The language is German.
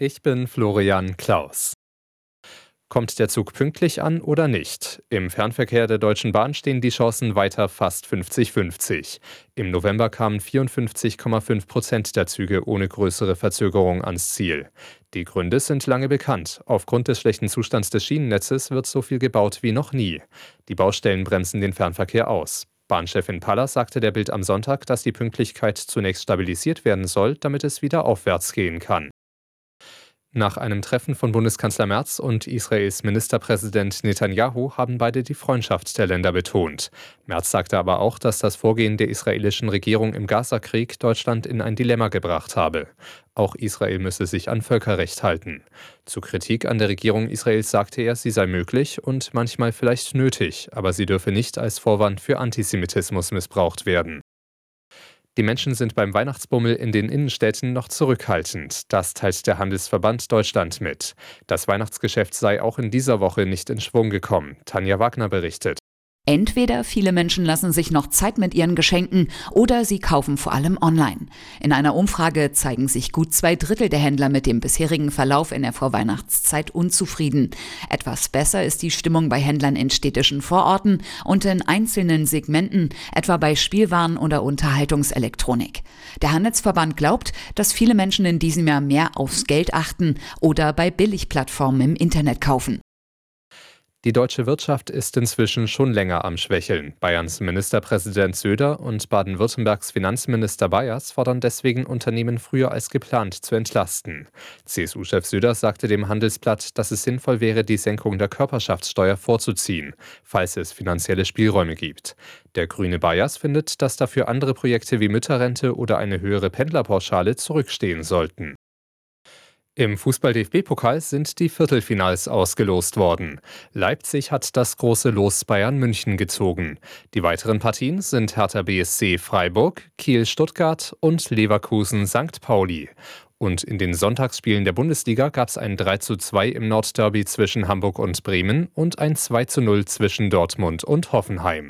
Ich bin Florian Klaus. Kommt der Zug pünktlich an oder nicht? Im Fernverkehr der Deutschen Bahn stehen die Chancen weiter fast 50-50. Im November kamen 54,5% der Züge ohne größere Verzögerung ans Ziel. Die Gründe sind lange bekannt. Aufgrund des schlechten Zustands des Schienennetzes wird so viel gebaut wie noch nie. Die Baustellen bremsen den Fernverkehr aus. Bahnchefin Paller sagte der Bild am Sonntag, dass die Pünktlichkeit zunächst stabilisiert werden soll, damit es wieder aufwärts gehen kann. Nach einem Treffen von Bundeskanzler Merz und Israels Ministerpräsident Netanyahu haben beide die Freundschaft der Länder betont. Merz sagte aber auch, dass das Vorgehen der israelischen Regierung im Gaza-Krieg Deutschland in ein Dilemma gebracht habe. Auch Israel müsse sich an Völkerrecht halten. Zu Kritik an der Regierung Israels sagte er, sie sei möglich und manchmal vielleicht nötig, aber sie dürfe nicht als Vorwand für Antisemitismus missbraucht werden. Die Menschen sind beim Weihnachtsbummel in den Innenstädten noch zurückhaltend. Das teilt der Handelsverband Deutschland mit. Das Weihnachtsgeschäft sei auch in dieser Woche nicht in Schwung gekommen. Tanja Wagner berichtet. Entweder viele Menschen lassen sich noch Zeit mit ihren Geschenken oder sie kaufen vor allem online. In einer Umfrage zeigen sich gut 2/3 der Händler mit dem bisherigen Verlauf in der Vorweihnachtszeit unzufrieden. Etwas besser ist die Stimmung bei Händlern in städtischen Vororten und in einzelnen Segmenten, etwa bei Spielwaren oder Unterhaltungselektronik. Der Handelsverband glaubt, dass viele Menschen in diesem Jahr mehr aufs Geld achten oder bei Billigplattformen im Internet kaufen. Die deutsche Wirtschaft ist inzwischen schon länger am Schwächeln. Bayerns Ministerpräsident Söder und Baden-Württembergs Finanzminister Bayers fordern deswegen Unternehmen früher als geplant zu entlasten. CSU-Chef Söder sagte dem Handelsblatt, dass es sinnvoll wäre, die Senkung der Körperschaftssteuer vorzuziehen, falls es finanzielle Spielräume gibt. Der Grüne Bayers findet, dass dafür andere Projekte wie Mütterrente oder eine höhere Pendlerpauschale zurückstehen sollten. Im Fußball-DFB-Pokal sind die Viertelfinals ausgelost worden. Leipzig hat das große Los Bayern München gezogen. Die weiteren Partien sind Hertha BSC Freiburg, Kiel Stuttgart und Leverkusen St. Pauli. Und in den Sonntagsspielen der Bundesliga gab es ein 3:2 im Nordderby zwischen Hamburg und Bremen und ein 2:0 zwischen Dortmund und Hoffenheim.